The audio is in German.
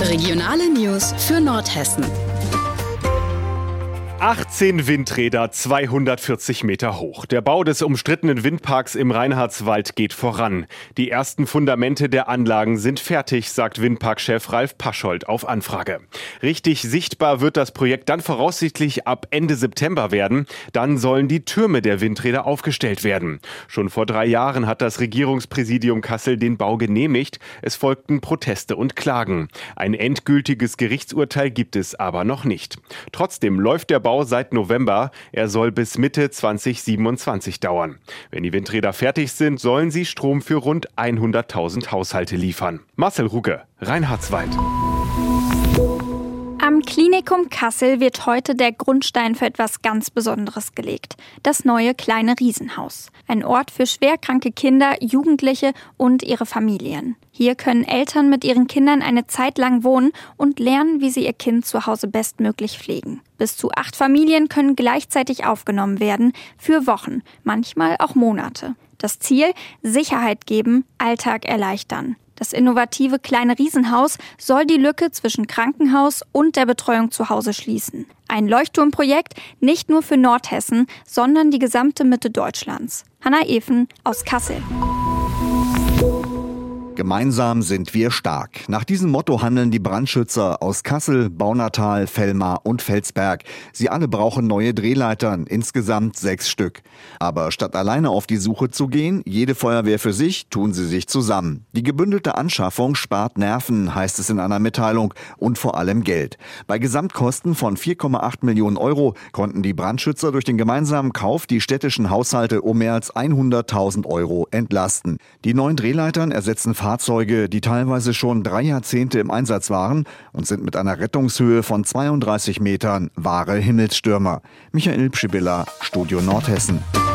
Regionale News für Nordhessen. 18 Windräder, 240 Meter hoch. Der Bau des umstrittenen Windparks im Reinhardswald geht voran. Die ersten Fundamente der Anlagen sind fertig, sagt Windparkchef Ralf Paschold auf Anfrage. Richtig sichtbar wird das Projekt dann voraussichtlich ab Ende September werden. Dann sollen die Türme der Windräder aufgestellt werden. Schon vor 3 Jahren hat das Regierungspräsidium Kassel den Bau genehmigt. Es folgten Proteste und Klagen. Ein endgültiges Gerichtsurteil gibt es aber noch nicht. Trotzdem läuft der Bau seit November. Er soll bis Mitte 2027 dauern. Wenn die Windräder fertig sind, sollen sie Strom für rund 100.000 Haushalte liefern. Marcel Ruge, Reinhardswald. Am Klinikum Kassel wird heute der Grundstein für etwas ganz Besonderes gelegt. Das neue kleine Riesenhaus. Ein Ort für schwerkranke Kinder, Jugendliche und ihre Familien. Hier können Eltern mit ihren Kindern eine Zeit lang wohnen und lernen, wie sie ihr Kind zu Hause bestmöglich pflegen. Bis zu 8 Familien können gleichzeitig aufgenommen werden, für Wochen, manchmal auch Monate. Das Ziel: Sicherheit geben, Alltag erleichtern. Das innovative kleine Riesenhaus soll die Lücke zwischen Krankenhaus und der Betreuung zu Hause schließen. Ein Leuchtturmprojekt nicht nur für Nordhessen, sondern die gesamte Mitte Deutschlands. Hanna Even aus Kassel. Gemeinsam sind wir stark. Nach diesem Motto handeln die Brandschützer aus Kassel, Baunatal, Vellmar und Felsberg. Sie alle brauchen neue Drehleitern, insgesamt 6 Stück. Aber statt alleine auf die Suche zu gehen, jede Feuerwehr für sich, tun sie sich zusammen. Die gebündelte Anschaffung spart Nerven, heißt es in einer Mitteilung, und vor allem Geld. Bei Gesamtkosten von 4,8 Millionen Euro konnten die Brandschützer durch den gemeinsamen Kauf die städtischen Haushalte um mehr als 100.000 Euro entlasten. Die neuen Drehleitern ersetzen Fahrzeuge, die teilweise schon 3 Jahrzehnte im Einsatz waren und sind mit einer Rettungshöhe von 32 Metern wahre Himmelsstürmer. Michael Pschibilla, Studio Nordhessen.